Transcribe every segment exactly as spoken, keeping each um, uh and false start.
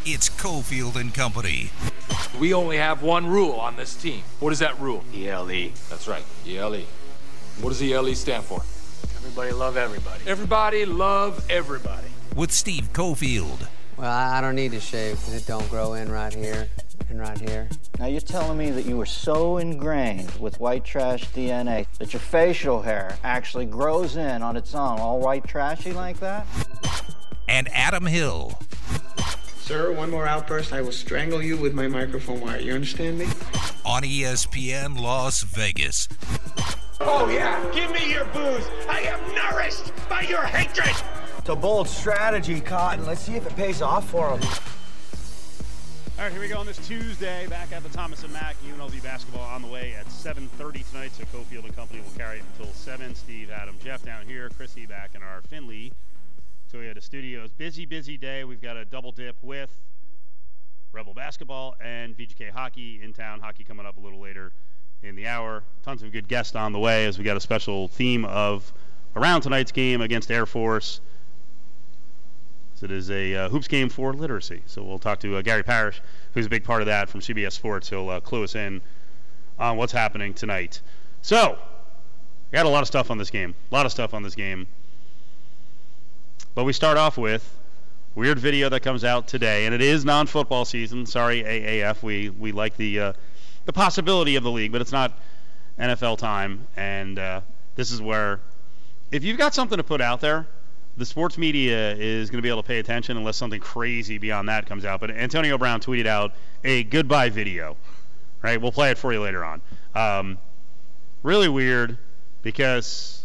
It's Cofield and Company. We only have one rule on this team. What is that rule? E L E. That's right, E L E. What does E L E stand for? Everybody love everybody. Everybody love everybody. With Steve Cofield. Well, I don't need to shave because it don't grow in right here and right here. Now you're telling me that you were so ingrained with white trash D N A that your facial hair actually grows in on its own, all white trashy like that? And Adam Hill. Sir, one more outburst, I will strangle you with my microphone wire. You understand me? On E S P N Las Vegas. Oh, yeah. Give me your booze. I am nourished by your hatred. It's a bold strategy, Cotton. Let's see if it pays off for him. All right, here we go on this Tuesday. Back at the Thomas and Mack U N L V basketball on the way at seven thirty tonight. So Cofield and Company will carry it until seven. Steve, Adam, Jeff down here. Chrissy back in our Findlay Toyota Studios. Busy, busy day. We've got a double dip with Rebel basketball and V G K hockey in town. Hockey coming up a little later in the hour. Tons of good guests on the way as we got a special theme of around tonight's game against Air Force. So it is a uh, hoops game for literacy. So we'll talk to uh, Gary Parrish, who's a big part of that from C B S Sports. He'll uh, clue us in on what's happening tonight. So, we got a lot of stuff on this game. A lot of stuff on this game. But we start off with weird video that comes out today, and it is non-football season. Sorry, A A F. We we like the uh, the possibility of the league, but it's not N F L time. And uh, this is where, if you've got something to put out there, the sports media is going to be able to pay attention unless something crazy beyond that comes out. But Antonio Brown tweeted out a goodbye video. Right? We'll play it for you later on. Um, really weird because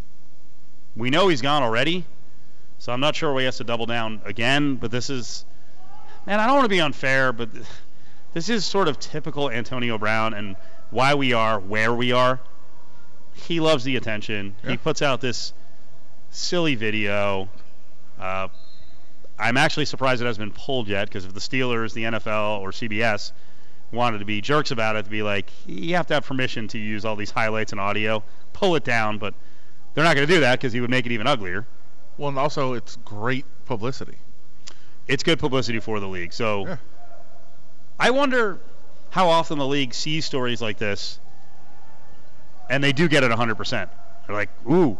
we know he's gone already. So I'm not sure why he has to double down again, but this is, man, I don't want to be unfair, but this is sort of typical Antonio Brown and why we are where we are. He loves the attention. Yeah. He puts out this silly video. Uh, I'm actually surprised it hasn't been pulled yet, because if the Steelers, the N F L, or C B S wanted to be jerks about it, to be like, you have to have permission to use all these highlights and audio, pull it down, but they're not going to do that because he would make it even uglier. Well, and also it's great publicity. It's good publicity for the league. So yeah. I wonder how often the league sees stories like this, and they do get it one hundred percent. They're like, ooh,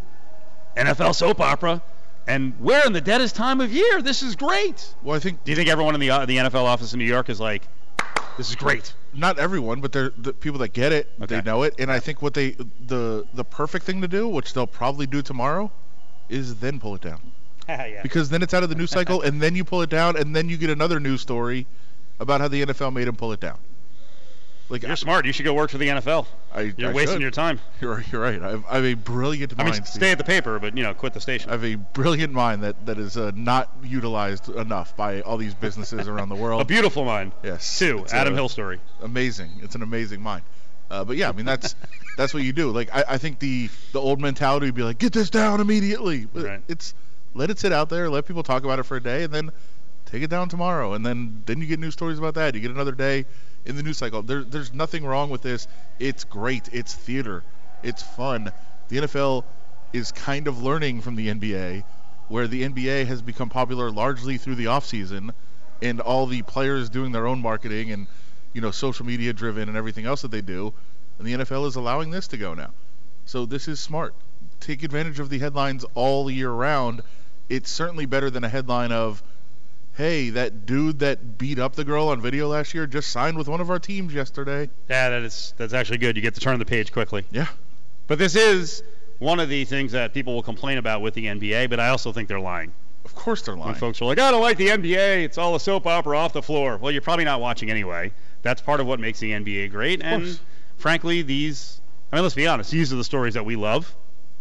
N F L soap opera, and we're in the deadest time of year. This is great. Well, I think. Do you think everyone in the uh, the N F L office in New York is like, this is great? Not everyone, but they're the people that get it. Okay. They know it, and I think what they the the perfect thing to do, which they'll probably do tomorrow, is then pull it down. yeah. Because then it's out of the news cycle, and then you pull it down, and then you get another news story about how the N F L made him pull it down. Like, you're I, smart. You should go work for the N F L. I, you're I wasting should. your time. You're, you're right. I have, I have a brilliant mind. I mean, stay at the paper, but, you know, quit the station. I have a brilliant mind that, that is uh, not utilized enough by all these businesses around the world. A beautiful mind. Yes. Two. Adam Hill story. Amazing. It's an amazing mind. Uh, but, yeah, I mean, that's that's what you do. Like, I, I think the, the old mentality would be like, get this down immediately. But right. It's let it sit out there, let people talk about it for a day, and then take it down tomorrow. And then, then you get news stories about that. You get another day in the news cycle. There, there's nothing wrong with this. It's great. It's theater. It's fun. The N F L is kind of learning from the N B A, where the N B A has become popular largely through the offseason, and all the players doing their own marketing and, you know, social media driven and everything else that they do. And the N F L is allowing this to go now. So this is smart. Take advantage of the headlines all year round. It's certainly better than a headline of, hey, that dude that beat up the girl on video last year just signed with one of our teams yesterday. Yeah, that is that's actually good. You get to turn the page quickly. Yeah. But this is one of the things that people will complain about with the N B A, but I also think they're lying. Of course they're lying. When folks are like, I don't like the N B A, it's all a soap opera off the floor. Well, you're probably not watching anyway. That's part of what makes the N B A great. And frankly, these, I mean, let's be honest, these are the stories that we love.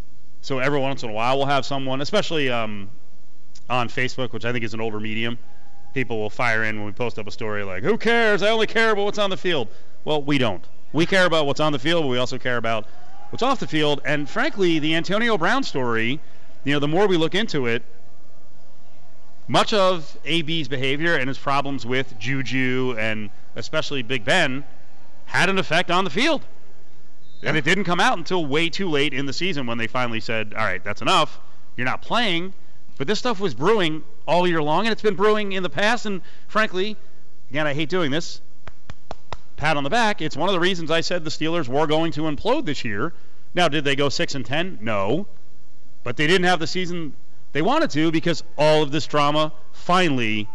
So every once in a while we'll have someone, especially um, on Facebook, which I think is an older medium, people will fire in when we post up a story like, who cares? I only care about what's on the field. Well, we don't. We care about what's on the field, but we also care about what's off the field. And frankly, the Antonio Brown story, you know, the more we look into it, much of A B's behavior and his problems with Juju and especially Big Ben had an effect on the field. Yeah. And it didn't come out until way too late in the season when they finally said, all right, that's enough. You're not playing. But this stuff was brewing all year long, and it's been brewing in the past. And frankly, again, I hate doing this. Pat on the back. It's one of the reasons I said the Steelers were going to implode this year. Now, did they go six and ten? No. But they didn't have the season they wanted to because all of this drama finally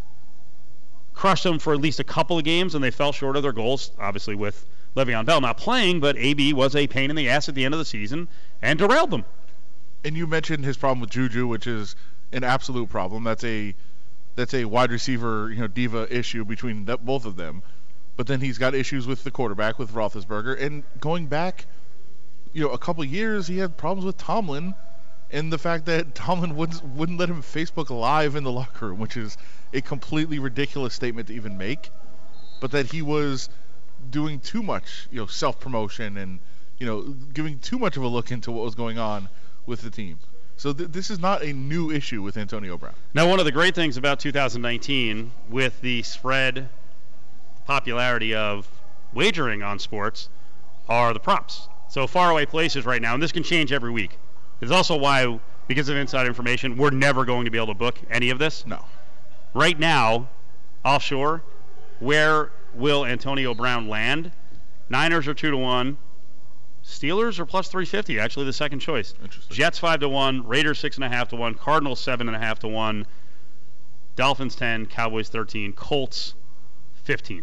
crushed them for at least a couple of games, and they fell short of their goals, obviously with Le'Veon Bell not playing, but A B was a pain in the ass at the end of the season and derailed them. And you mentioned his problem with Juju, which is an absolute problem. That's a that's a wide receiver, you know, diva issue between the, both of them. But then he's got issues with the quarterback, with Roethlisberger. And going back, you know, a couple years, he had problems with Tomlin, and the fact that Tomlin wouldn't wouldn't let him Facebook Live in the locker room, which is a completely ridiculous statement to even make. But that he was doing too much, you know, self-promotion and, you know, giving too much of a look into what was going on with the team. So th- this is not a new issue with Antonio Brown. Now, one of the great things about two thousand nineteen, with the spread popularity of wagering on sports, are the props. So faraway places right now, and this can change every week. It's also why, because of inside information, we're never going to be able to book any of this. No. Right now, offshore, where will Antonio Brown land? Niners are two to one. Steelers are plus three fifty, actually the second choice. Jets five to one, Raiders six and a half to one, Cardinals seven and a half to one, Dolphins ten, Cowboys thirteen, Colts fifteen.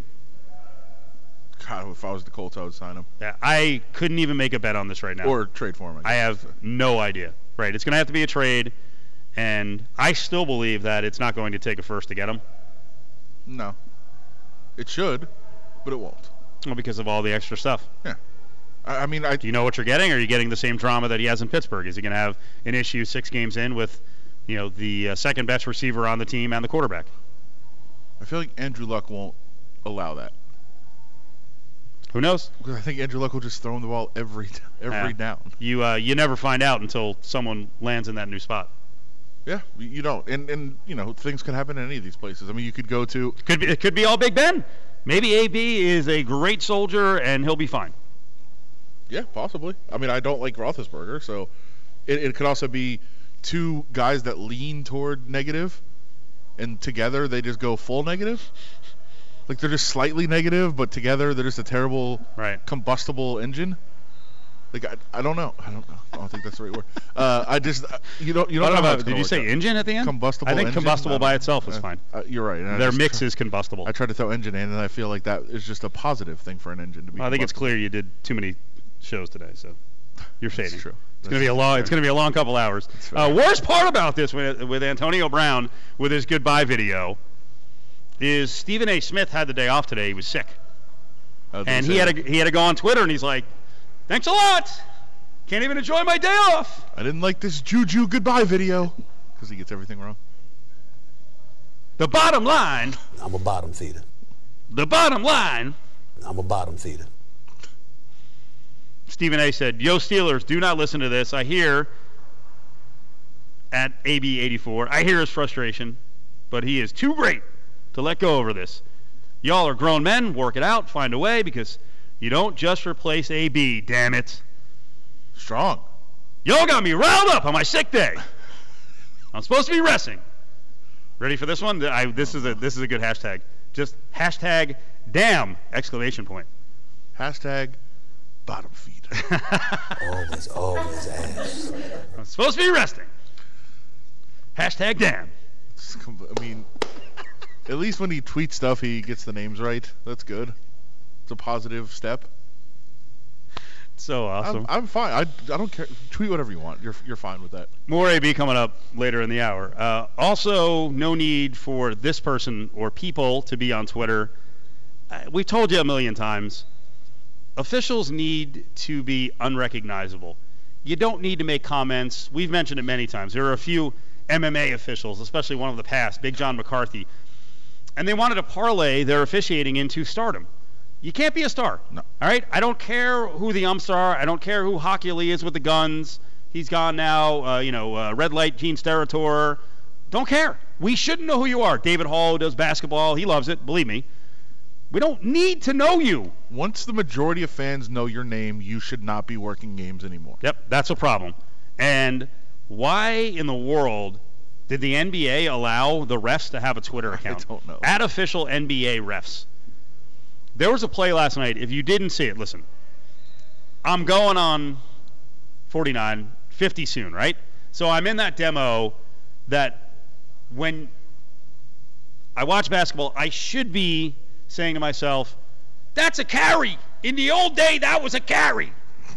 God, if I was the Colts, I would sign him. Yeah, I couldn't even make a bet on this right now. Or trade for him. I, I have no idea. Right, it's going to have to be a trade, and I still believe that it's not going to take a first to get him. No. It should, but it won't. Well, because of all the extra stuff. Yeah. I, I mean, I... Do you know what you're getting, or are you getting the same drama that he has in Pittsburgh? Is he going to have an issue six games in with, you know, the uh, second best receiver on the team and the quarterback? I feel like Andrew Luck won't allow that. Who knows? Because I think Andrew Luck will just throw him the ball every every yeah. down. You uh, you never find out until someone lands in that new spot. Yeah, you don't. And, and you know, things can happen in any of these places. I mean, you could go to... Could be, it could be all Big Ben. Maybe A B is a great soldier, and he'll be fine. Yeah, possibly. I mean, I don't like Roethlisberger, so it, it could also be two guys that lean toward negative, and together they just go full negative. Like, they're just slightly negative, but together they're just a terrible right. combustible engine. Like, I, I don't know. I don't know. I don't think that's the right word. Uh, I just, uh, you don't, you don't know how it's Did you say out. engine at the end? Combustible I think engine? combustible by itself is uh, fine. Uh, you're right. And Their mix try, is combustible. I tried to throw engine in, and I feel like that is just a positive thing for an engine to be well, I think it's clear you did too many shows today, so you're shading. That's true. It's going to be a long. It's going to be a long couple hours. Uh, worst part about this with, with Antonio Brown with his goodbye video is Stephen A. Smith had the day off today. He was sick, and he had to he had to go on Twitter and he's like, "Thanks a lot. Can't even enjoy my day off. I didn't like this Juju goodbye video," because he gets everything wrong. The bottom line. I'm a bottom feeder. The bottom line. I'm a bottom feeder. Stephen A. said, "Yo, Steelers, do not listen to this. I hear at A B eighty-four. I hear his frustration, but he is too great to let go over this. Y'all are grown men. Work it out. Find a way, because you don't just replace A B, damn it." Strong. Y'all got me riled up on my sick day. I'm supposed to be resting. Ready for this one? I, this is a this is a good hashtag. Just hashtag damn exclamation point. Hashtag bottom feeder. always, always ass. I'm supposed to be resting. Hashtag damn. I mean, at least when he tweets stuff, he gets the names right. That's good. It's a positive step. So awesome. I'm, I'm fine. I, I don't care. Tweet whatever you want. You're you're fine with that. More A B coming up later in the hour. Uh, also, no need for this person or people to be on Twitter. Uh, we've told you a million times. Officials need to be unrecognizable. You don't need to make comments. We've mentioned it many times. There are a few M M A officials, especially one of the past, Big John McCarthy, and they wanted to parlay their officiating into stardom. You can't be a star. No. All right? I don't care who the umps are. I don't care who Hockey Lee is with the guns. He's gone now. Uh, you know, uh, Red Light, Gene Steratore. Don't care. We shouldn't know who you are. David Hall, who does basketball, he loves it. Believe me. We don't need to know you. Once the majority of fans know your name, you should not be working games anymore. Yep, that's a problem. And why in the world Did the N B A allow the refs to have a Twitter account? I don't know. At official N B A refs. There was a play last night. If you didn't see it, listen. I'm going on forty-nine, fifty soon, right? So I'm in that demo that when I watch basketball, I should be saying to myself, that's a carry. In the old day, that was a carry.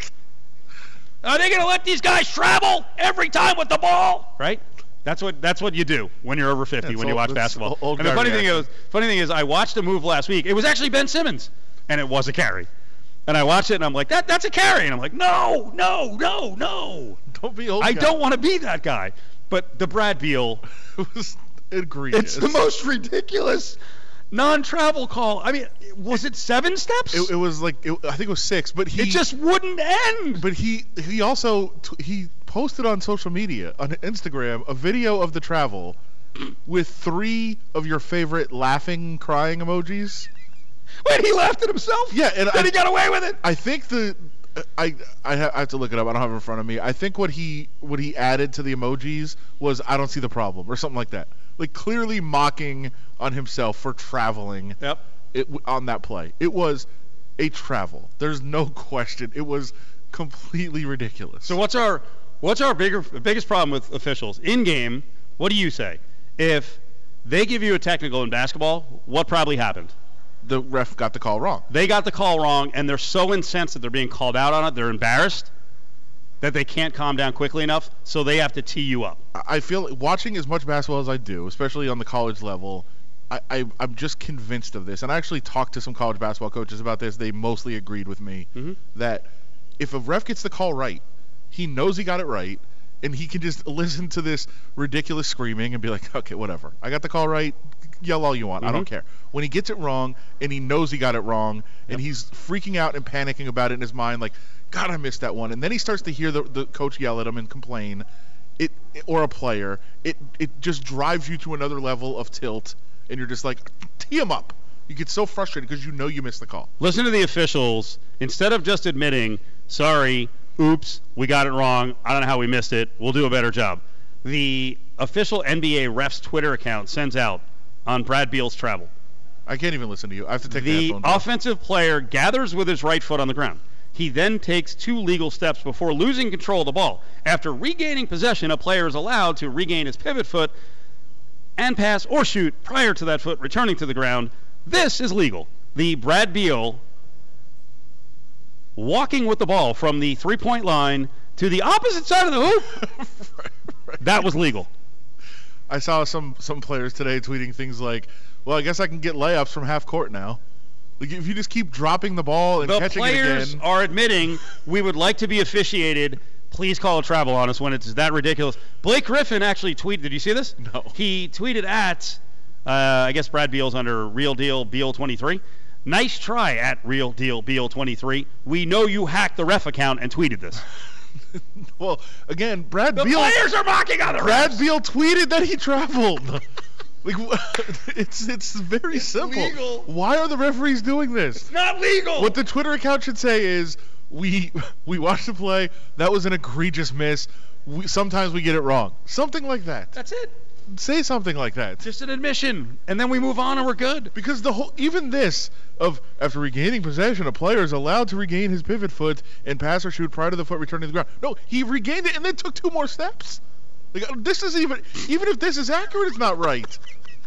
Are they going to let these guys travel every time with the ball? Right? That's what that's what you do when you're over fifty, That's when you old- watch that's basketball. old And the guy funny thing reaction. is, funny thing is, I watched a move last week. It was actually Ben Simmons, and it was a carry. And I watched it, and I'm like, that that's a carry. And I'm like, no, no, no, no. Don't be old I guy. don't want to be that guy. But the Brad Beal, It was egregious. it's the most ridiculous non-travel call. I mean, was it seven steps? It, it was like it, I think it was six, but he It just wouldn't end. But he he also t- he posted on social media on Instagram a video of the travel with three of your favorite laughing, crying emojis. Wait, he laughed at himself? Yeah, and then I, he got away with it. I think the I I ha- I have to look it up. I don't have it in front of me. I think what he what he added to the emojis was I don't see the problem or something like that. Like clearly mocking on himself for traveling. Yep. It on that play. It was a travel. There's no question. It was completely ridiculous. So what's our what's our bigger biggest problem with officials in game? What do you say? If they give you a technical in basketball, what probably happened? The ref got the call wrong. They got the call wrong, and they're so incensed that they're being called out on it. They're embarrassed that they can't calm down quickly enough, so they have to tee you up. I feel watching as much basketball as I do, especially on the college level, I, I, I'm just convinced of this. And I actually talked to some college basketball coaches about this. They mostly agreed with me Mm-hmm. that if a ref gets the call right, he knows he got it right, and he can just listen to this ridiculous screaming and be like, okay, whatever. I got the call right. Yell all you want. Mm-hmm. I don't care. When he gets it wrong and he knows he got it wrong and he's freaking out and panicking about it in his mind, like, God, I missed that one. And then he starts to hear the, the coach yell at him and complain, it or a player. It it just drives you to another level of tilt, and you're just like, tee him up. You get so frustrated because you know you missed the call. Listen to the officials. Instead of just admitting, sorry, oops, we got it wrong, I don't know how we missed it, we'll do a better job. The official N B A refs Twitter account sends out on Brad Beal's travel. I can't even listen to you. I have to take the The headphones off. offensive player gathers with his right foot on the ground. He then takes two legal steps before losing control of the ball. After regaining possession, a player is allowed to regain his pivot foot and pass or shoot prior to that foot returning to the ground. This is legal. The Brad Beal walking with the ball from the three-point line to the opposite side of the hoop, right, right. that was legal. I saw some some players today tweeting things like, well, I guess I can get layups from half court now. Like if you just keep dropping the ball and The catching it players again. are admitting we would like to be officiated. Please call a travel on us when it's that ridiculous. Blake Griffin actually tweeted. Did you see this? No. He tweeted at, uh, I guess Brad Beal's under Real Deal Beal twenty-three. Nice try at Real Deal Beal twenty-three. We know you hacked the ref account and tweeted this. Well, again, Brad The Beal. players are mocking other Brad refs. Beal tweeted that he traveled. Like it's it's very It's simple. legal. Why are the referees doing this? It's not legal. What the Twitter account should say is we we watched the play. That was an egregious miss. We, sometimes we get it wrong. Something like that. That's it. Say something like that. Just an admission, and then we move on and we're good. Because the whole even this of after regaining possession, a player is allowed to regain his pivot foot and pass or shoot prior to the foot returning to the ground. No, he regained it and then took two more steps. Like this is even even if this is accurate, it's not right.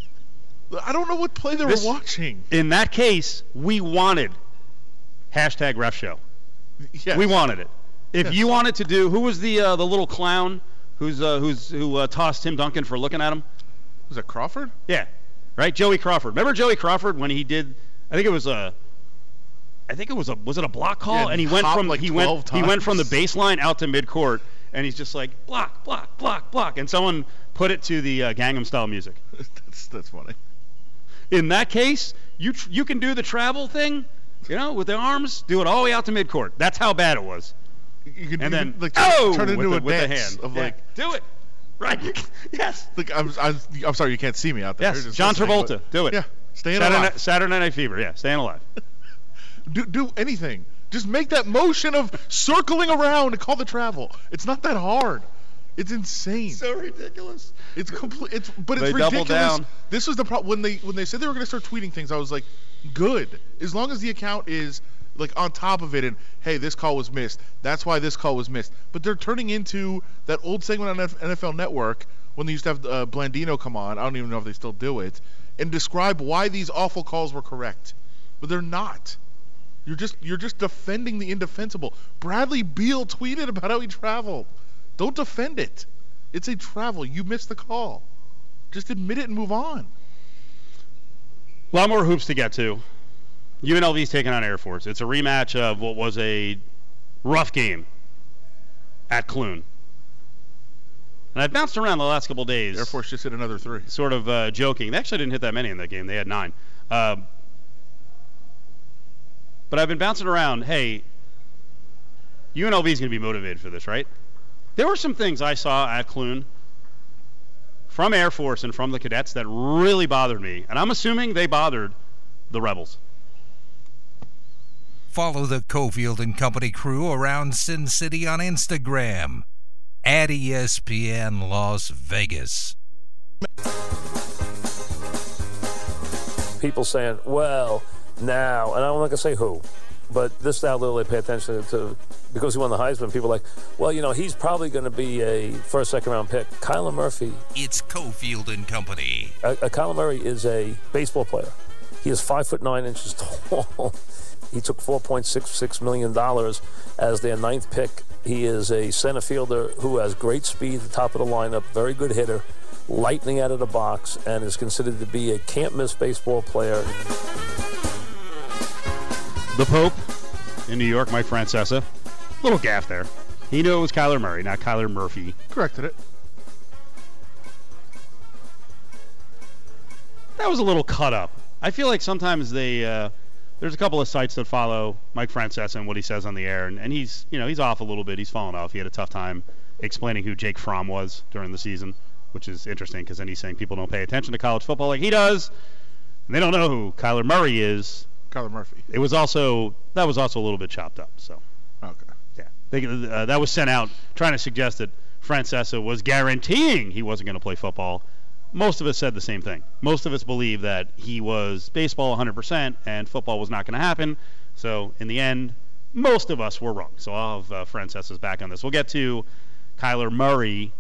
I don't know what play they This- were watching. In that case, we wanted hashtag ref show. Yes. We wanted it. If Yes. you wanted to do, who was the uh, the little clown who's uh, who's who uh, tossed Tim Duncan for looking at him? Was that Crawford? Yeah, right. Joey Crawford. Remember Joey Crawford when he did? I think it was a. I think it was a was it a block call? Yeah, and he he went hopped from like he went twelve he went from the times. baseline out to midcourt, and he's just like block block block block, and someone put it to the uh, Gangnam Style music. that's that's funny. In that case, you tr- you can do the travel thing, you know, with the arms, do it all the way out to midcourt. That's how bad it was. You can And you then can, like oh, turn it with into the, a with the dance hand of Yeah. like. do it, right? Yes, Like I'm, I'm I'm sorry you can't see me out there. yes. Just John listening, Travolta, but- do it. Yeah, staying Saturday alive. Night, Saturday Night Fever, yeah, staying alive. Do do anything. Just make that motion of circling around and call the travel. It's not that hard. It's insane. So ridiculous. It's complete. It's but it's they ridiculous. Down. This was the problem when they when they said they were going to start tweeting things. I was like, good. As long as the account is like on top of it and hey, this call was missed. That's why this call was missed. But they're turning into that old segment on N F L Network when they used to have uh, Blandino come on. I don't even know if they still do it and describe why these awful calls were correct. But they're not. You're just you're just defending the indefensible. Bradley Beal tweeted about how he traveled. Don't defend it. It's a travel. You missed the call. Just admit it and move on. A lot more hoops to get to. U N L V's taking on Air Force. It's a rematch of what was a rough game at Clune. And I've bounced around the last couple days. Air Force just hit another three. Sort of uh, joking. They actually didn't hit that many in that game. They had nine. Um, but I've been bouncing around. Hey, U N L V is going to be motivated for this, right? There were some things I saw at Clune from Air Force and from the cadets that really bothered me. And I'm assuming they bothered the Rebels. Follow the Cofield and Company crew around Sin City on Instagram at E S P N Las Vegas. People saying, well, now, and I'm not going to say who, but this now little they pay attention to, because he won the Heisman, people are like, well, you know, he's probably going to be a first, second round pick. Kyler Murphy. It's Cofield and Company. Uh, uh, Kyler Murray is a baseball player. He is five foot nine inches tall. He took four point six six million dollars as their ninth pick. He is a center fielder who has great speed at the top of the lineup, very good hitter, lightning out of the box, and is considered to be a can't-miss baseball player. The Pope in New York, Mike Francesa. Little gaff there. He knew it was Kyler Murray, not Kyler Murphy. Corrected it. That was a little cut up. I feel like sometimes they... Uh, There's a couple of sites that follow Mike Francesa and what he says on the air, and, and he's, you know, he's off a little bit. He's fallen off. He had a tough time explaining who Jake Fromm was during the season, which is interesting because then he's saying people don't pay attention to college football like he does, and they don't know who Kyler Murray is. Kyler Murphy. It was also that was also a little bit chopped up. So okay, yeah, they, uh, that was sent out trying to suggest that Francesa was guaranteeing he wasn't going to play football. Most of us said the same thing. Most of us believed that he was baseball one hundred percent and football was not going to happen. So in the end, most of us were wrong. So I'll have uh, Francesa's back on this. We'll get to Kyler Murray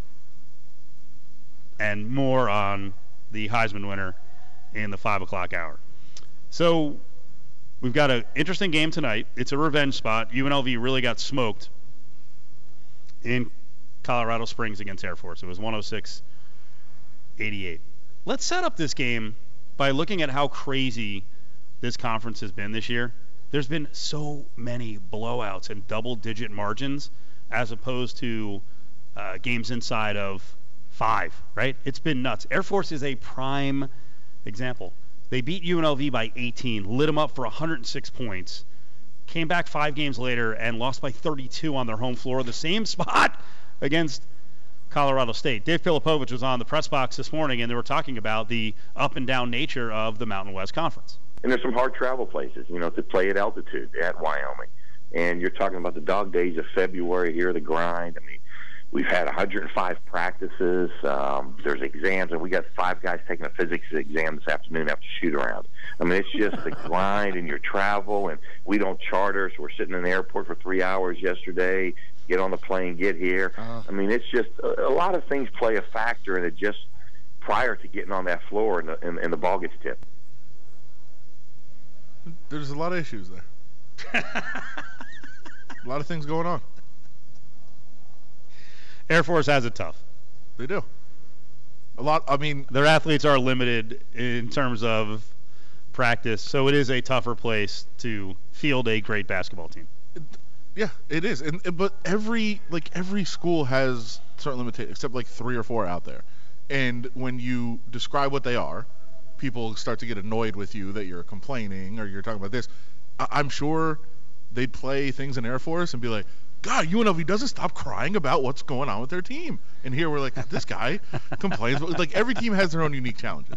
and more on the Heisman winner in the five o'clock hour. So we've got an interesting game tonight. It's a revenge spot. U N L V really got smoked in Colorado Springs against Air Force. It was one oh six eighty-eight. Let's set up this game by looking at how crazy this conference has been this year. There's been so many blowouts and double-digit margins as opposed to uh, games inside of five, right? It's been nuts. Air Force is a prime example. They beat U N L V by eighteen, lit them up for one hundred six points, came back five games later and lost by thirty-two on their home floor, the same spot against Colorado State. Dave Pilipovich was on the press box this morning, and they were talking about the up and down nature of the Mountain West Conference. And there's some hard travel places, you know, to play at altitude at Wyoming. And you're talking about the dog days of February here, the grind. I mean, we've had one hundred five practices. Um, there's exams, and we got five guys taking a physics exam this afternoon after shoot around. I mean, it's just the grind and your travel, and we don't charter, so we're sitting in the airport for three hours yesterday. Get on the plane, get here. Uh, I mean, it's just a, a lot of things play a factor in it just prior to getting on that floor and the, and, and the ball gets tipped. There's a lot of issues there. A lot of things going on. Air Force has it tough. They do. A lot. I mean, their athletes are limited in terms of practice, so it is a tougher place to field a great basketball team. It, Yeah, it is, and but every like every school has certain limitations, except like three or four out there. And when you describe what they are, people start to get annoyed with you that you're complaining or you're talking about this. I- I'm sure they'd play things in Air Force and be like, God, U N L V doesn't stop crying about what's going on with their team. And here we're like, this guy complains. Like every team has their own unique challenges.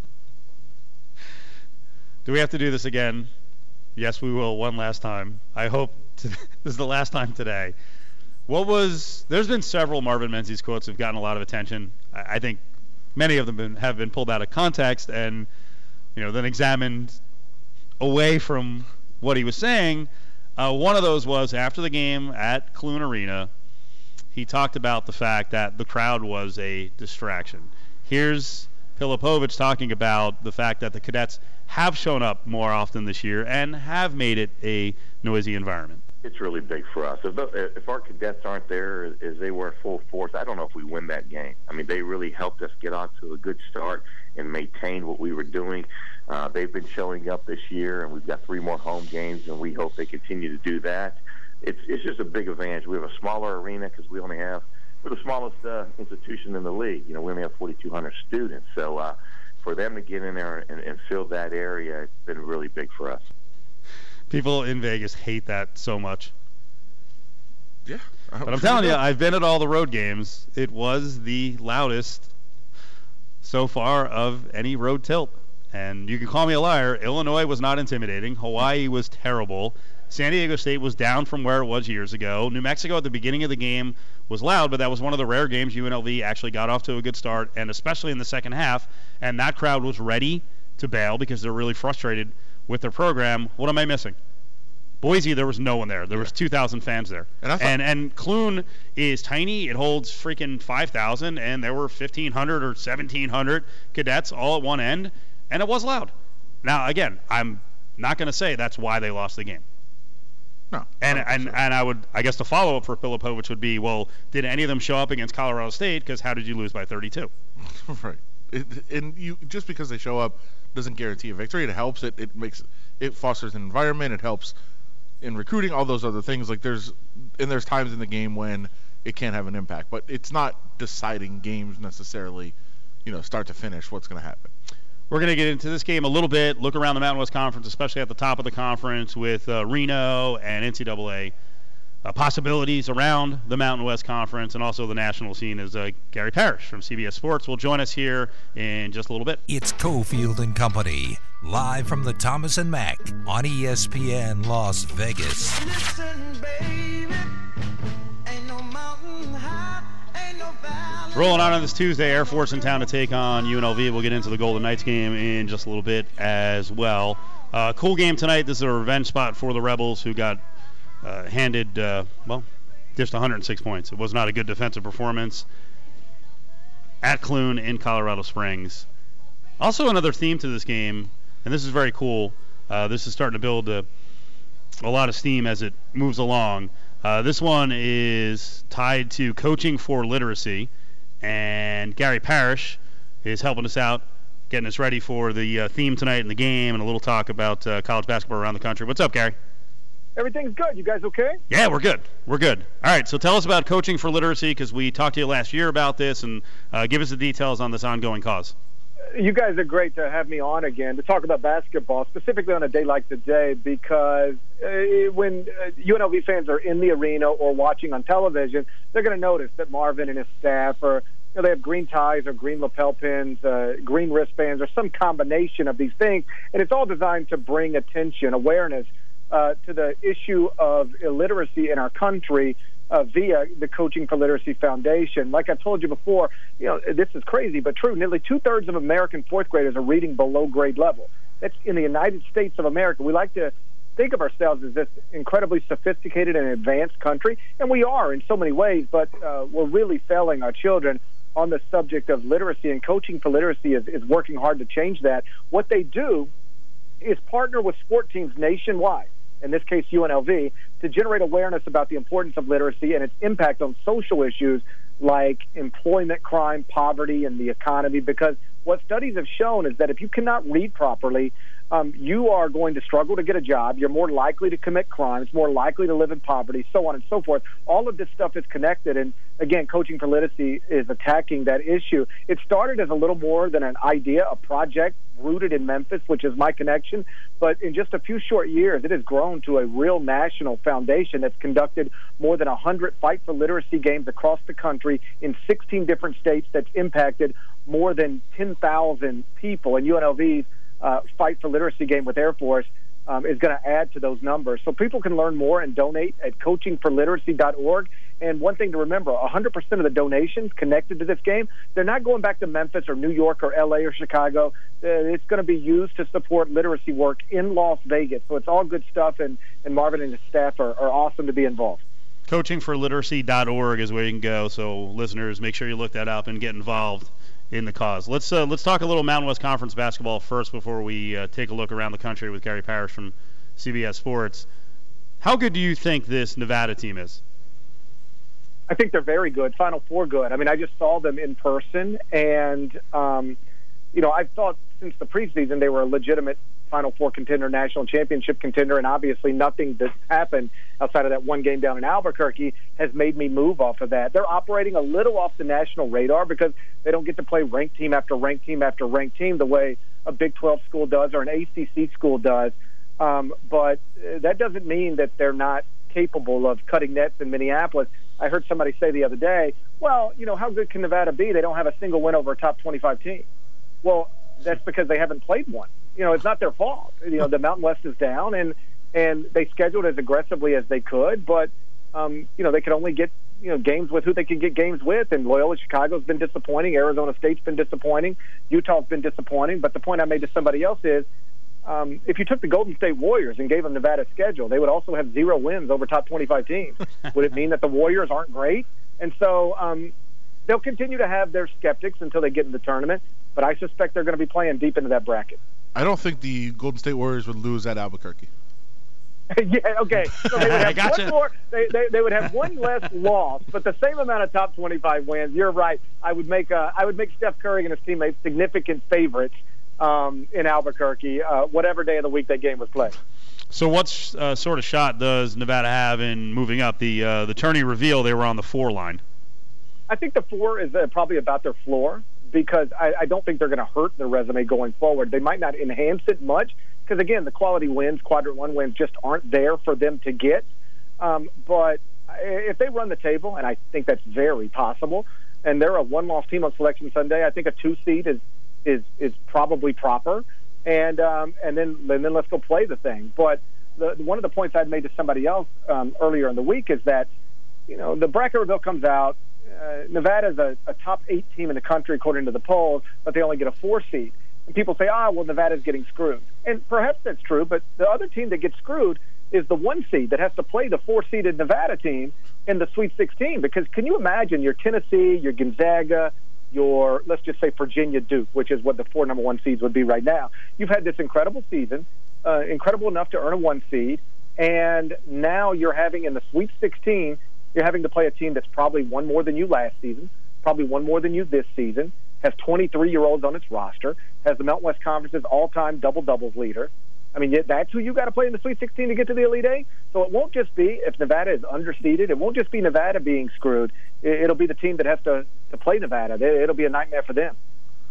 Do we have to do this again? Yes, we will one last time. I hope to, this is the last time today. What was – there's been several Marvin Menzies quotes that have gotten a lot of attention. I, I think many of them been, have been pulled out of context and, you know, then examined away from what he was saying. Uh, one of those was after the game at Clune Arena, he talked about the fact that the crowd was a distraction. Here's Filipovic talking about the fact that the Cadets have shown up more often this year and have made it a noisy environment. It's really big for us. If, if our cadets aren't there as they were full force, I don't know if we win that game. I mean, they really helped us get off to a good start and maintain what we were doing. Uh, they've been showing up this year, and we've got three more home games, and we hope they continue to do that. It's it's just a big advantage. We have a smaller arena because we only have we're the smallest uh, institution in the league. You know, we only have forty-two hundred students. So uh, for them to get in there and, and fill that area, it's been really big for us. People in Vegas hate that so much. Yeah. But I'm telling you, I've been at all the road games. It was the loudest so far of any road tilt. And you can call me a liar. Illinois was not intimidating. Hawaii was terrible. San Diego State was down from where it was years ago. New Mexico at the beginning of the game was loud, but that was one of the rare games U N L V actually got off to a good start, and especially in the second half. And that crowd was ready to bail because they're really frustrated with their program. What am I missing? Boise, there was no one there. There was two thousand fans there. And I thought, and, and Clune is tiny. It holds freaking five thousand, and there were fifteen hundred or seventeen hundred cadets all at one end, and it was loud. Now, again, I'm not going to say that's why they lost the game. No. And and, and I would, I guess the follow-up for Filipovic would be, well, did any of them show up against Colorado State? Because how did you lose by thirty-two? Right. It, and you just because they show up doesn't guarantee a victory. It helps. It, it makes it fosters an environment. It helps in recruiting, all those other things. Like there's and there's times in the game when it can have an impact, but it's not deciding games necessarily, you know, start to finish what's going to happen. We're going to get into this game a little bit, look around the Mountain West Conference, especially at the top of the conference with uh, Reno and N C double A uh, possibilities around the Mountain West Conference, and also the national scene is uh, Gary Parrish from C B S Sports will join us here in just a little bit. It's Cofield and Company, live from the Thomas and Mack on E S P N Las Vegas. Listen, baby, ain't no mountain high, ain't no valley. Rolling on on this Tuesday, Air Force in town to take on U N L V. We'll get into the Golden Knights game in just a little bit as well. Uh, cool game tonight. This is a revenge spot for the Rebels, who got uh, handed, uh, well, just one hundred six points. It was not a good defensive performance at Clune in Colorado Springs. Also another theme to this game, and this is very cool. Uh, this is starting to build a, a lot of steam as it moves along. Uh, this one is tied to coaching for literacy, and Gary Parrish is helping us out, getting us ready for the uh, theme tonight in the game and a little talk about uh, college basketball around the country. What's up, Gary? Everything's good. You guys okay? Yeah, we're good. We're good. All right, so tell us about coaching for literacy, because we talked to you last year about this, and uh, give us the details on this ongoing cause. You guys are great to have me on again to talk about basketball, specifically on a day like today, because uh, when uh, U N L V fans are in the arena or watching on television, they're going to notice that Marvin and his staff are, you know, they have green ties or green lapel pins, uh, green wristbands, or some combination of these things, and it's all designed to bring attention, awareness uh, to the issue of illiteracy in our country. Uh, via the Coaching for Literacy Foundation. Like I told you before, you know, this is crazy but true. Nearly two-thirds of American fourth graders are reading below grade level. That's in the United States of America. We like to think of ourselves as this incredibly sophisticated and advanced country, and we are in so many ways, but uh, we're really failing our children on the subject of literacy, and Coaching for Literacy is, is working hard to change that. What they do is partner with sport teams nationwide, in this case U N L V, to generate awareness about the importance of literacy and its impact on social issues like employment, crime, poverty, and the economy. Because what studies have shown is that if you cannot read properly, um, you are going to struggle to get a job. You're more likely to commit crimes, more likely to live in poverty, so on and so forth. All of this stuff is connected, and again, Coaching for Literacy is attacking that issue. It started as a little more than an idea, a project rooted in Memphis, which is my connection, but in just a few short years, it has grown to a real national foundation that's conducted more than one hundred Fight for Literacy games across the country in sixteen different states, that's impacted more than ten thousand people, and U N L V's uh, Fight for Literacy game with Air Force um, is going to add to those numbers. So people can learn more and donate at coaching for literacy dot org, And one thing to remember, one hundred percent of the donations connected to this game, they're not going back to Memphis or New York or L A or Chicago. Uh, it's going to be used to support literacy work in Las Vegas. So it's all good stuff, and, and Marvin and his staff are, are awesome to be involved. coaching for literacy dot org is where you can go. So listeners, make sure you look that up and get involved in the cause. Let's uh, let's talk a little Mountain West Conference basketball first before we uh, take a look around the country with Gary Parrish from C B S Sports. How good do you think this Nevada team is? I think they're very good, Final Four good. I mean, I just saw them in person, and, um, you know, I've thought since the preseason they were a legitimate Final Four contender, national championship contender, and obviously nothing that's happened outside of that one game down in Albuquerque has made me move off of that. They're operating a little off the national radar because they don't get to play ranked team after ranked team after ranked team the way a Big twelve school does or an A C C school does. Um, but that doesn't mean that they're not capable of cutting nets in Minneapolis. I heard somebody say the other day, well, you know, how good can Nevada be? They don't have a single win over a top twenty-five team. Well, that's because they haven't played one. You know, it's not their fault. You know, the Mountain West is down, and and they scheduled as aggressively as they could, but, um, you know, they could only get, you know, games with who they could get games with, and Loyola Chicago's been disappointing, Arizona State's been disappointing, Utah's been disappointing, but the point I made to somebody else is, Um, if you took the Golden State Warriors and gave them Nevada's schedule, they would also have zero wins over top twenty-five teams. Would it mean that the Warriors aren't great? And so um, they'll continue to have their skeptics until they get in the tournament, but I suspect they're going to be playing deep into that bracket. I don't think the Golden State Warriors would lose at Albuquerque. yeah, okay. So they would have gotcha. one more. They, they they would have one less loss, but the same amount of top twenty-five wins. You're right. I would make uh, I would make Steph Curry and his teammates significant favorites Um, in Albuquerque, uh, whatever day of the week that game was played. So what uh, sort of shot does Nevada have in moving up? The uh, the tourney reveal, they were on the four line. I think the four is uh, probably about their floor because I, I don't think they're going to hurt their resume going forward. They might not enhance it much because, again, the quality wins, quadrant one wins, just aren't there for them to get. Um, but if they run the table, and I think that's very possible, and they're a one-loss team on Selection Sunday, I think a two-seed is is is probably proper, and um, and then and then let's go play the thing. But the, one of the points I'd made to somebody else um, earlier in the week is that, you know, the bracket reveal comes out. Uh, Nevada's a, a top eight team in the country according to the polls, but they only get a four seed. And people say, ah, well, Nevada's getting screwed. And perhaps that's true, but the other team that gets screwed is the one seed that has to play the four-seeded Nevada team in the Sweet sixteen. Because can you imagine your Tennessee, your Gonzaga, your, let's just say, Virginia Duke, which is what the four number one seeds would be right now. You've had this incredible season, uh, incredible enough to earn a one seed, and now you're having in the Sweet sixteen, you're having to play a team that's probably one more than you last season, probably one more than you this season, has twenty-three-year-olds on its roster, has the Mountain West Conference's all-time double-doubles leader. I mean, that's who you got to play in the Sweet sixteen to get to the Elite Eight. So it won't just be, if Nevada is underseeded, it won't just be Nevada being screwed. It'll be the team that has to, to play Nevada. It'll be a nightmare for them.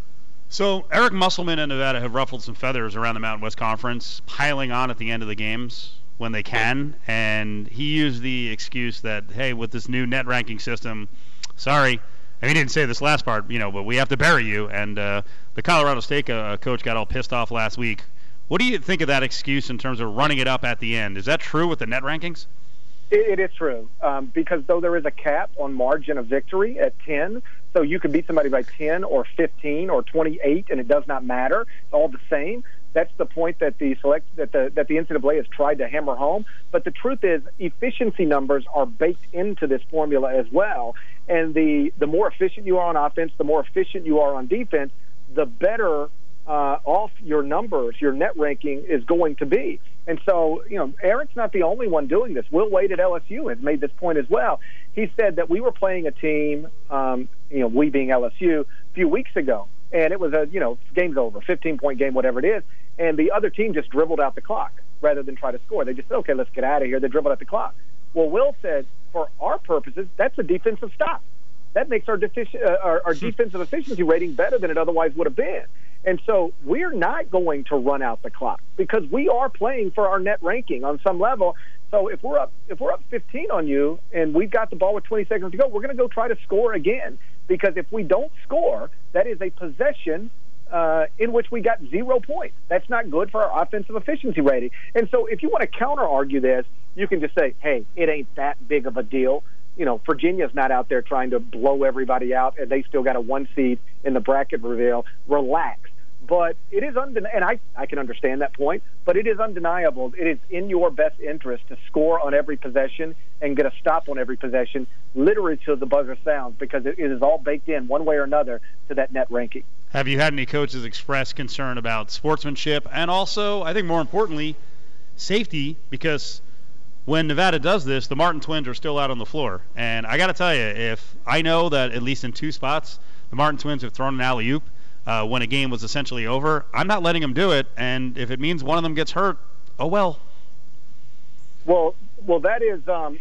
So Eric Musselman and Nevada have ruffled some feathers around the Mountain West Conference, piling on at the end of the games when they can. And he used the excuse that, hey, with this new net ranking system, sorry, and he didn't say this last part, you know, but we have to bury you. And uh, the Colorado State uh, coach got all pissed off last week. What do you think of that excuse in terms of running it up at the end? Is that true with the net rankings? It, it is true, um, because though there is a cap on margin of victory at ten, so you could beat somebody by ten or fifteen or twenty-eight, and it does not matter. It's all the same. That's the point that the select that the that the N C double A has tried to hammer home. But the truth is, efficiency numbers are baked into this formula as well. And the the more efficient you are on offense, the more efficient you are on defense, the better uh, off your numbers, your net ranking is going to be. And so, you know, Eric's not the only one doing this. Will Wade at L S U has made this point as well. He said that we were playing a team, um, you know, we being L S U, a few weeks ago, and it was a, you know, game's over, fifteen-point game, whatever it is, and the other team just dribbled out the clock rather than try to score. They just said, okay, let's get out of here. They dribbled out the clock. Well, Will said, for our purposes, that's a defensive stop. That makes our, defici- uh, our, our defensive efficiency rating better than it otherwise would have been. And so we're not going to run out the clock because we are playing for our net ranking on some level. So if we're up if we're up fifteen on you and we've got the ball with twenty seconds to go, we're going to go try to score again. Because if we don't score, that is a possession uh, in which we got zero points. That's not good for our offensive efficiency rating. And so if you want to counter-argue this, you can just say, hey, it ain't that big of a deal. you know, Virginia's not out there trying to blow everybody out, and they still got a one seed in the bracket reveal. Relax. But it is undeniable, and I, I can understand that point, but it is undeniable. It is in your best interest to score on every possession and get a stop on every possession, literally till the buzzer sounds, because it, it is all baked in one way or another to that net ranking. Have you had any coaches express concern about sportsmanship and also, I think more importantly, safety? Because when Nevada does this, the Martin twins are still out on the floor. And I got to tell you, if I know that at least in two spots, the Martin twins have thrown an alley-oop uh, when a game was essentially over, I'm not letting them do it. And if it means one of them gets hurt, oh well. Well, well, that is um,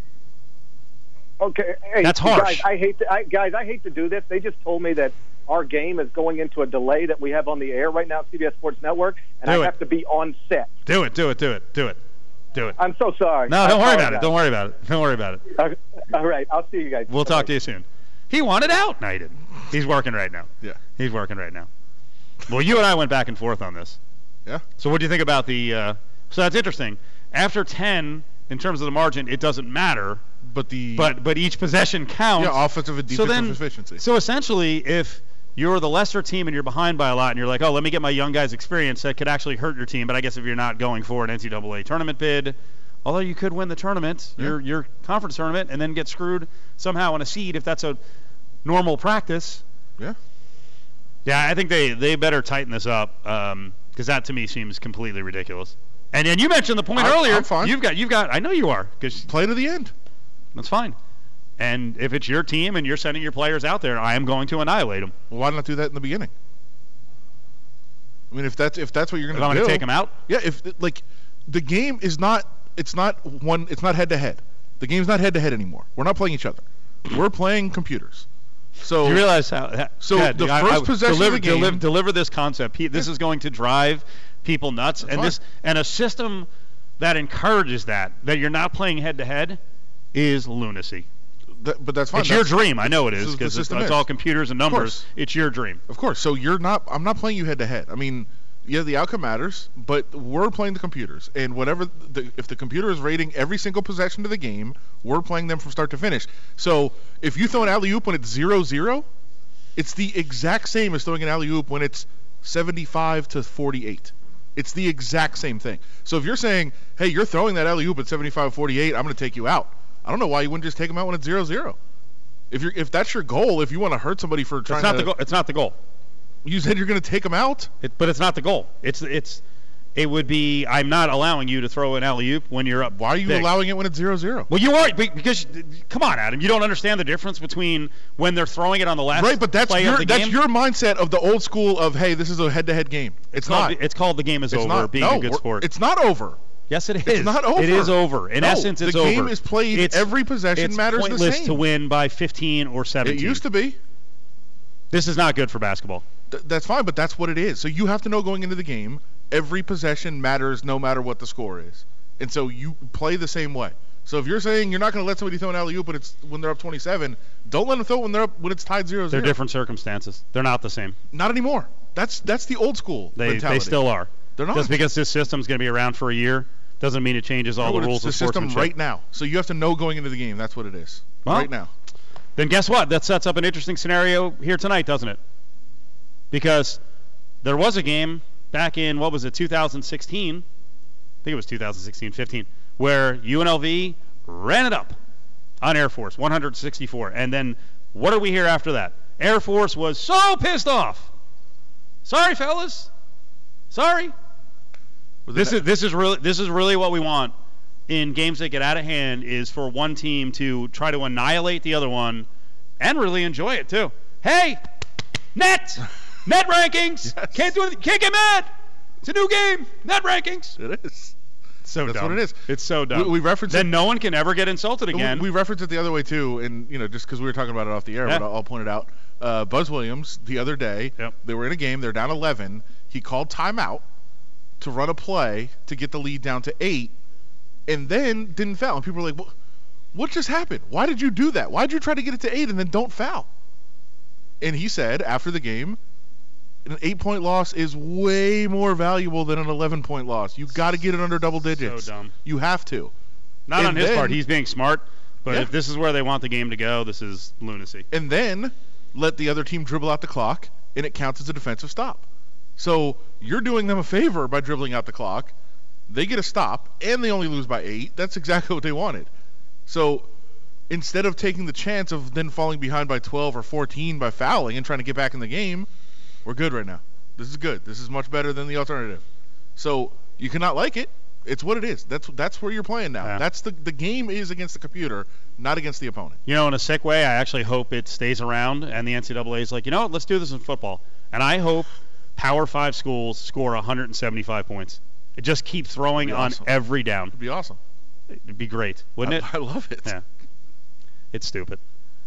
okay. Hey, That's harsh. Guys, I hate to, I, guys. I hate to do this. They just told me that our game is going into a delay that we have on the air right now at C B S Sports Network, and Do I it. have to be on set. Do it, do it, do it, do it, do it. I'm so sorry. No, I don't worry about apologize. it. Don't worry about it. Don't worry about it. Uh, all right, I'll see you guys. We'll talk to you soon. He wanted out. No, he didn't. He's working right now. Yeah. He's working right now. Well, you and I went back and forth on this. Yeah. So what do you think about the uh, – so that's interesting. After ten, in terms of the margin, it doesn't matter. But the But but each possession counts. yeah, offensive and So defensive then- efficiency. So essentially, if you're the lesser team and you're behind by a lot and you're like, oh, let me get my young guys experience, that could actually hurt your team. But I guess if you're not going for an N C double A tournament bid, although you could win the tournament, Yeah. your your conference tournament, and then get screwed somehow on a seed if that's a normal practice. Yeah. Yeah, I think they, they better tighten this up because that to me seems completely ridiculous. And and you mentioned the point I'm- earlier. I'm fine. You've got you've got. I know you are because Play to the end. that's fine. And if it's your team and you're sending your players out there, I am going to annihilate them. Well, why not do that in the beginning? I mean, if that's if that's what you're If going I'm to do, going to take them out. Yeah, if like the game is not, it's not one, it's not head to head. The game's not head to head anymore. We're not playing each other. We're playing computers. So Do you realize how? how So go ahead. the I- first I- possession deliver, of the game- deliver, deliver this concept. Pete, This is going to drive people nuts, and fine. this and a system that encourages that that you're not playing head to head is lunacy. that, but that's fine. It's That's- your dream. I know it this is the because it's, system it's is. all computers and Of numbers. course. It's your dream. Of course. So you're not. I'm not playing you head to head. I mean, yeah, the outcome matters, but we're playing the computers, and whatever the, if the computer is rating every single possession of the game, we're playing them from start to finish. So if you throw an alley oop when it's zero zero, it's the exact same as throwing an alley oop when it's seventy-five to forty-eight. It's the exact same thing. So if you're saying, hey, you're throwing that alley oop at seventy-five forty-eight, I'm going to take you out. I don't know why you wouldn't just take them out when it's zero zero. If you're if that's your goal, if you want to hurt somebody for trying It's not to, the goal. It's not the goal. you said you're going to take them out. It, but it's not the goal. It's it's. It would be. I'm not allowing you to throw an alley oop when you're up. Why are you big. allowing it when it's zero zero? Well, you are be- because come on, Adam. You don't understand the difference between when they're throwing it on the last Right, but that's play your of the that's game. your mindset of the old school of hey, this is a head-to-head game. It's, called, not. It's called the game is It's over. not. Being no, a good we're- sport. It's not over. Yes, it is. It's not over. It is over. In No, essence, it's the over. game is played. It's, every possession it's matters the pointless same. to win by fifteen or seventeen. It used to be. This is not good for basketball. Th- that's fine, but that's what it is. So you have to know going into the game, every possession matters no matter what the score is, and so you play the same way. So if you're saying you're not going to let somebody throw an alley oop when it's when they're up twenty-seven, don't let them throw it when they're up when it's tied zero zero. They're different circumstances. They're not the same. Not anymore. That's that's the old school They mentality. they still are. They're not. Just because this system's going to be around for a year doesn't mean it changes all No, the it's rules the of system sportsmanship. right now. So you have to know going into the game. That's what it is. Well, right now. Then guess what? That sets up an interesting scenario here tonight, doesn't it? Because there was a game back in, what was it, two thousand sixteen? I think it was two thousand sixteen fifteen, where U N L V ran it up on Air Force, one sixty-four. And then what do we hear after that? Air Force was so pissed off. Sorry, fellas. Sorry. This is this is really this is really what we want in games that get out of hand, is for one team to try to annihilate the other one and really enjoy it too. Hey, net net rankings. Yes. Can't do it. Can't get mad. It's a new game. Net rankings. It is. So That's dumb. what it is. It's so dumb. We, we referenced then it. no one can ever get insulted again. We, we referenced it the other way too, and you know, just because we were talking about it off the air, Yeah. but I'll, I'll point it out. Uh, Buzz Williams the other day, Yep. they were in a game. They're down eleven. He called timeout to run a play to get the lead down to eight, and then didn't foul. And people were like, "What? What just happened? Why did you do that? Why did you try to get it to eight and then don't foul?" And he said after the game, an eight-point loss is way more valuable than an eleven-point loss. You got to get it under double digits. So dumb. You have to. Not And on his then- part. He's being smart. But Yeah. if this is where they want the game to go, this is lunacy. And then let the other team dribble out the clock, and it counts as a defensive stop. So you're doing them a favor by dribbling out the clock. They get a stop, and they only lose by eight. That's exactly what they wanted. So instead of taking the chance of then falling behind by twelve or fourteen by fouling and trying to get back in the game, we're good right now. This is good. This is much better than the alternative. So you cannot like it. It's what it is. That's that's where you're playing now. Yeah. That's the the game is against the computer, not against the opponent. You know, in a sick way, I actually hope it stays around, and the N C double A is like, you know what, let's do this in football. And I hope Power five schools score one hundred seventy-five points. It just keep throwing on awesome. every down. It'd be awesome. It'd be great, wouldn't I, it? I love it. Yeah. It's stupid.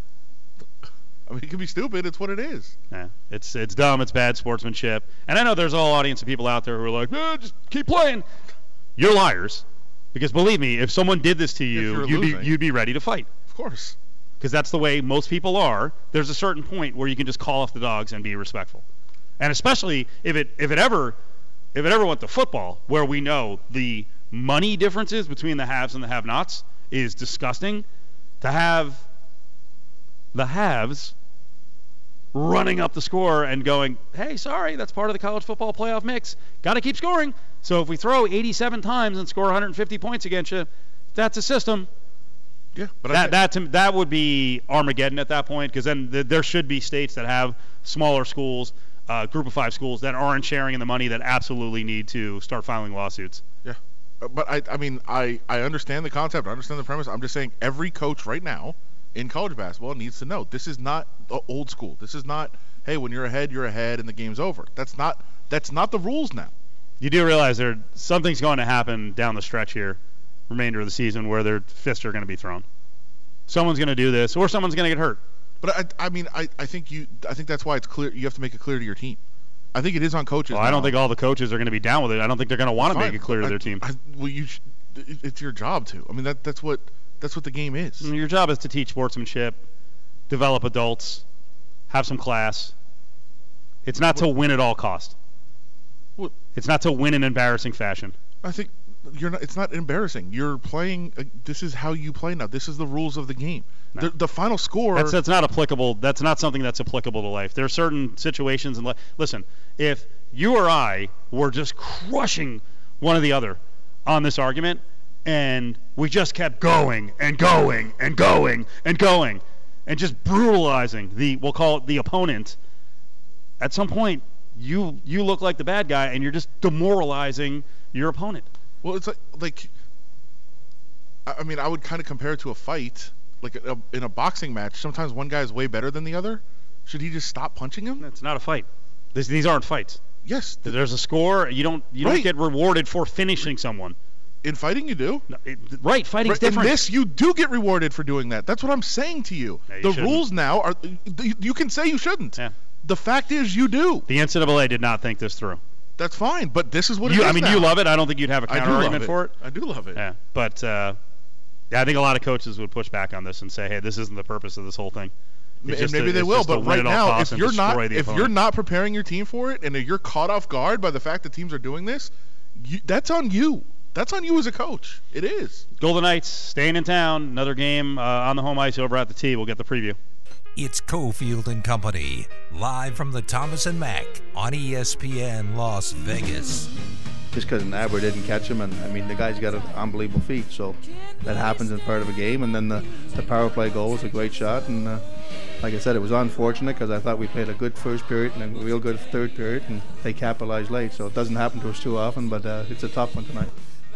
I mean, it can be stupid. It's what it is. Yeah. It's it's dumb. It's bad sportsmanship. And I know there's a whole audience of people out there who are like, eh, just keep playing. You're liars. Because believe me, if someone did this to you, you'd losing. be you'd be ready to fight. Of course. Because that's the way most people are. There's a certain point where you can just call off the dogs and be respectful. And especially if it if it ever if it ever went to football, where we know the money differences between the haves and the have-nots is disgusting, to have the haves running up the score and going, hey, sorry, that's part of the college football playoff mix. Got to keep scoring. So if we throw eighty-seven times and score one hundred fifty points against you, that's a system. Yeah, but that I, that to, that would be Armageddon at that point, because then th- there should be states that have smaller schools, uh, group of five schools that aren't sharing in the money that absolutely need to start filing lawsuits. Yeah, Uh, but I I mean I I understand the concept. I understand the premise. I'm just saying every coach right now in college basketball needs to know this is not the old school. This is not, hey, when you're ahead, you're ahead and the game's over. That's not that's not the rules now. You do realize there something's going to happen down the stretch here, remainder of the season, where their fists are going to be thrown. Someone's going to do this, or someone's going to get hurt. But I I mean I, I think you I think that's why it's clear. You have to make it clear to your team. I think it is on coaches. Well, now. I don't think all the coaches are going to be down with it. I don't think they're going to want to Fine. make it clear to I- their team. I, well, you sh- it- it's your job to. I mean that that's what that's what the game is. Your job is to teach sportsmanship, develop adults, have some class. It's not to win at all cost. What? It's not to win in embarrassing fashion. I think you're not. It's not embarrassing. You're playing. Uh, this is how you play now. This is the rules of the game. No. The, the final score. That's that's not applicable. That's not something that's applicable to life. There are certain situations in life. Listen, if you or I were just crushing one or the other on this argument, and we just kept going and going and going and going, and just brutalizing the, we'll call it the opponent, at some point you you look like the bad guy, and you're just demoralizing your opponent. Well, it's like like. I I mean, I would kind of compare it to a fight, like a, in a boxing match. Sometimes one guy is way better than the other. Should he just stop punching him? It's not a fight. This, these aren't fights. Yes. th- There's a score. You don't you Right. don't get rewarded for finishing someone. In fighting, you do. No, it, right, fighting's Right, in different. this, you do get rewarded for doing that. That's what I'm saying to you. No, you the shouldn't. rules now are. You, you can say you shouldn't. Yeah. The fact is, you do. The N C double A did not think this through. That's fine, but this is what You, it is I mean, now. you love it. I don't think you'd have a I do counter love argument it. for it. I do love it. Yeah, but uh, yeah, I think a lot of coaches would push back on this and say, "Hey, this isn't the purpose of this whole thing." It's and just maybe to- they it's will, just to but win right at all now, costs if and you're not destroy the if you're opponent. not preparing your team for it, and if you're caught off guard by the fact that teams are doing this, you, that's on you. That's on you as a coach. It is. Golden Knights staying in town, another game uh, on the home ice over at the T. We'll get the preview. It's Cofield and Company, live from the Thomas and Mack on E S P N Las Vegas. Just because Nabber didn't catch him, and I mean the guy's got an unbelievable feat, so that happens in part of a game. And then the, the power play goal was a great shot, and uh, like I said, it was unfortunate because I thought we played a good first period and a real good third period, and they capitalized late. So it doesn't happen to us too often, but uh, it's a tough one tonight.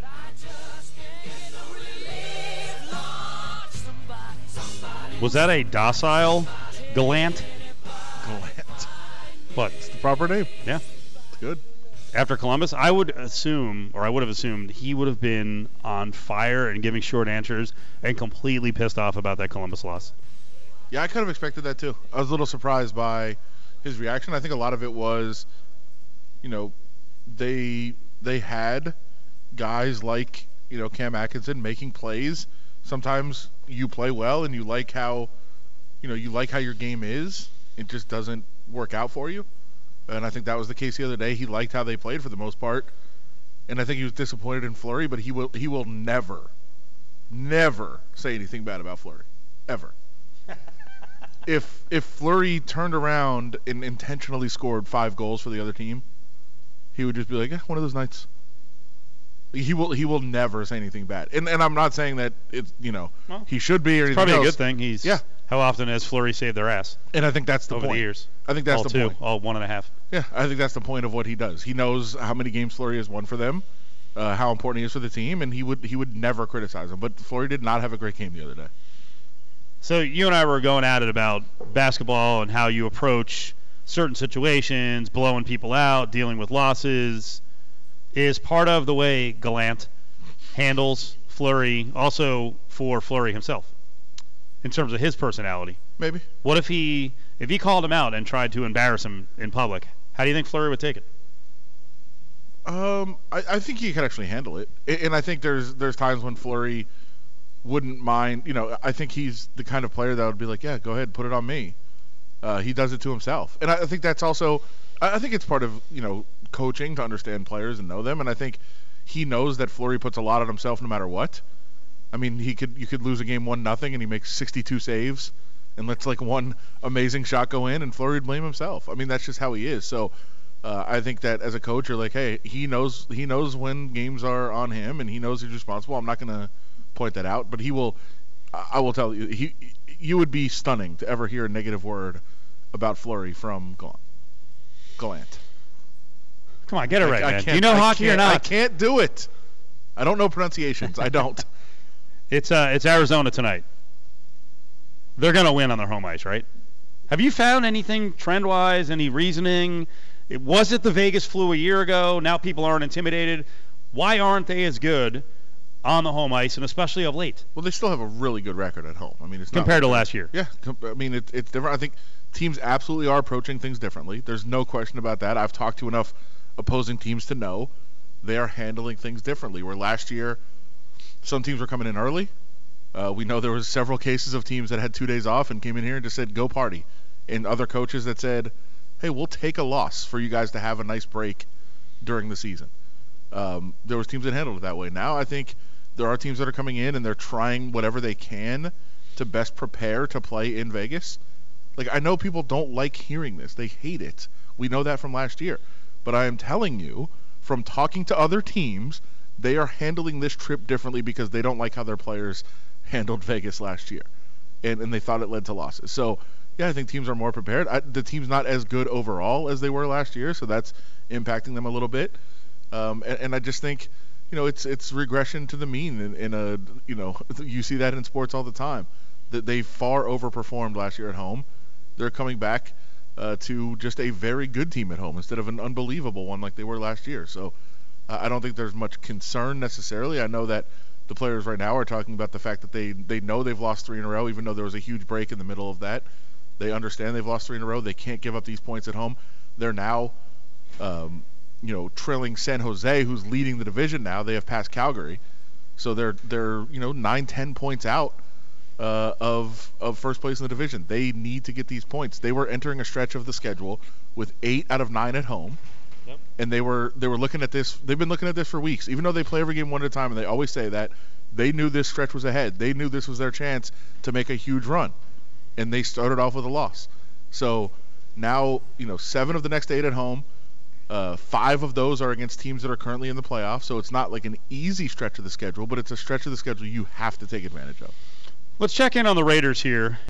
Was that a docile Gallant? Gallant. What? It's the proper name. Yeah. It's good. After Columbus, I would assume, or I would have assumed, he would have been on fire and giving short answers and completely pissed off about that Columbus loss. Yeah, I kind of expected that too. I was a little surprised by his reaction. I think a lot of it was, you know, they they had guys like, you know, Cam Atkinson making plays. Sometimes you play well and you like how, you know, you like how your game is. It just doesn't work out for you. And I think that was the case the other day. He liked how they played for the most part. And I think he was disappointed in Fleury, but he will he will never never say anything bad about Fleury, ever. if if Fleury turned around and intentionally scored five goals for the other team, he would just be like, eh, one of those nights. He will he will never say anything bad. And and I'm not saying that it's, you know, well, he should be or anything probably else. a good thing. He's yeah. How often has Fleury saved their ass? And I think that's the over point. the years. I think that's all the two, point. All one and a half. Yeah, I think that's the point of what he does. He knows how many games Fleury has won for them, uh, how important he is for the team, and he would he would never criticize him. But Fleury did not have a great game the other day. So you and I were going at it about basketball and how you approach certain situations, blowing people out, dealing with losses. Is part of the way Gallant handles Fleury, also for Fleury himself, in terms of his personality. Maybe. What if he if he called him out and tried to embarrass him in public? How do you think Fleury would take it? Um, I, I think he can actually handle it, and I think there's there's times when Fleury wouldn't mind. You know, I think he's the kind of player that would be like, yeah, go ahead, put it on me. Uh, he does it to himself, and I, I think that's also. I think it's part of, you know, coaching to understand players and know them, and I think he knows that Fleury puts a lot on himself no matter what. I mean, he could you could lose a game one nothing and he makes sixty-two saves and lets like one amazing shot go in, and Fleury would blame himself. I mean, that's just how he is. So uh, I think that as a coach, you're like, hey, he knows he knows when games are on him, and he knows he's responsible. I'm not going to point that out, but he will. I will tell you, he you would be stunning to ever hear a negative word about Fleury from Gallant. Gallant. Come on, get it I, right, I man. can't, You know I hockey or can't- not? I can't do it. I don't know pronunciations. I don't. It's uh, it's Arizona tonight. They're going to win on their home ice, right? Have you found anything trend-wise, any reasoning? It was it the Vegas flu a year ago? Now people aren't intimidated. Why aren't they as good on the home ice, and especially of late? Well, they still have a really good record at home. I mean, it's not Compared to like- last year. Yeah, com- I mean, it, it's different. I think teams absolutely are approaching things differently. There's no question about that. I've talked to enough opposing teams to know they are handling things differently. Where last year, some teams were coming in early. Uh, we know there was several cases of teams that had two days off and came in here and just said, go party. And other coaches that said, hey, we'll take a loss for you guys to have a nice break during the season. Um, there was teams that handled it that way. Now I think there are teams that are coming in and they're trying whatever they can to best prepare to play in Vegas. Like, I know people don't like hearing this. They hate it. We know that from last year. But I am telling you, from talking to other teams, they are handling this trip differently because they don't like how their players handled Vegas last year. And and they thought it led to losses. So, yeah, I think teams are more prepared. I, the team's not as good overall as they were last year, so that's impacting them a little bit. Um, and, and I just think, you know, it's it's regression to the mean in, in a, you know, you see that in sports all the time. That they far overperformed last year at home. They're coming back uh, to just a very good team at home instead of an unbelievable one like they were last year. So uh, I don't think there's much concern necessarily. I know that the players right now are talking about the fact that they, they know they've lost three in a row, even though there was a huge break in the middle of that. They understand they've lost three in a row. They can't give up these points at home. They're now, um, you know, trailing San Jose, who's leading the division now. They have passed Calgary. So they're, they're you know, nine, ten points out uh, of of first place in the division. They need to get these points. They were entering a stretch of the schedule with eight out of nine at home. Yep. And they were they were looking at this. They've been looking at this for weeks. Even though they play every game one at a time, and they always say that, they knew this stretch was ahead. They knew this was their chance to make a huge run, and they started off with a loss. So now, you know, seven of the next eight at home. Uh, five of those are against teams that are currently in the playoffs. So it's not like an easy stretch of the schedule, but it's a stretch of the schedule you have to take advantage of. Let's check in on the Raiders here.